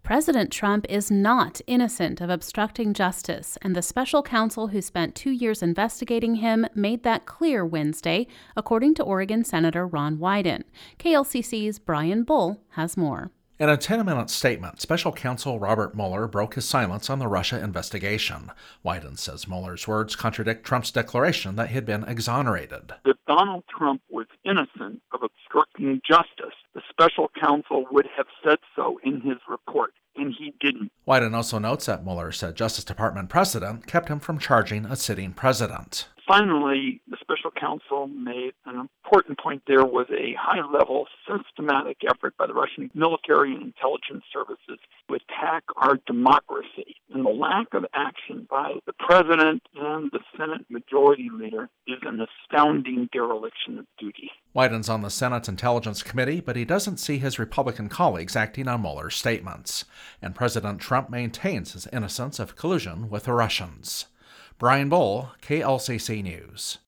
President Trump is not innocent of obstructing justice, and the special counsel who spent 2 years investigating him made that clear Wednesday, according to Oregon Senator Ron Wyden. KLCC's Brian Bull has more. In a 10-minute statement, Special Counsel Robert Mueller broke his silence on the Russia investigation. Wyden says Mueller's words contradict Trump's declaration that he had been exonerated. If Donald Trump was innocent of obstructing justice, the special counsel would have said so in his report, and he didn't. Wyden also notes that Mueller said Justice Department precedent kept him from charging a sitting president. Finally, the special counsel made an important point. There was a high-level, systematic effort by the Russian military and intelligence services to attack our democracy. And the lack of action by the president and the Senate Majority Leader is an astounding dereliction of duty. Wyden's on the Senate Intelligence Committee, but he doesn't see his Republican colleagues acting on Mueller's statements. And President Trump maintains his innocence of collusion with the Russians. Brian Bull, KLCC News.